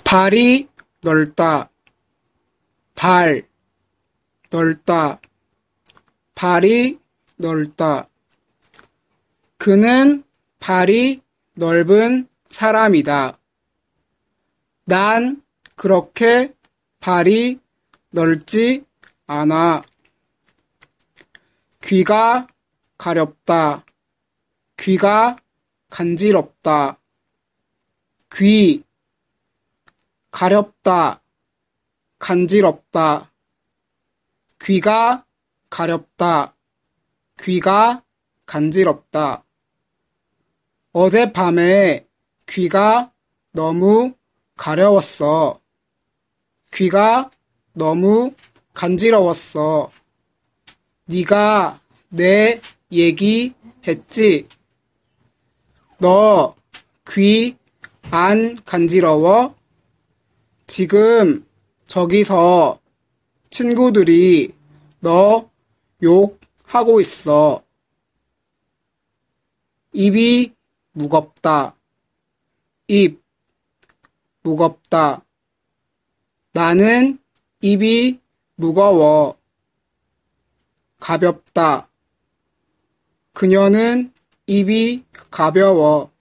발이 넓다. 발, 넓다. 발이 넓다. 그는 발이 넓은 사람이다. 난 그렇게 발이 넓지 않아. 귀가 가렵다. 귀가 간지럽다. 귀, 가렵다. 간지럽다. 귀가 가렵다. 귀가 간지럽다. 어젯밤에 귀가 너무 가려웠어. 귀가 너무 간지러웠어. 네가 내 얘기 했지? 너 귀 안 간지러워? 지금 저기서 친구들이 너 욕하고 있어. 입이 무겁다. 입, 무겁다. 나는 입이 무거워. 가볍다. 그녀는 입이 가벼워.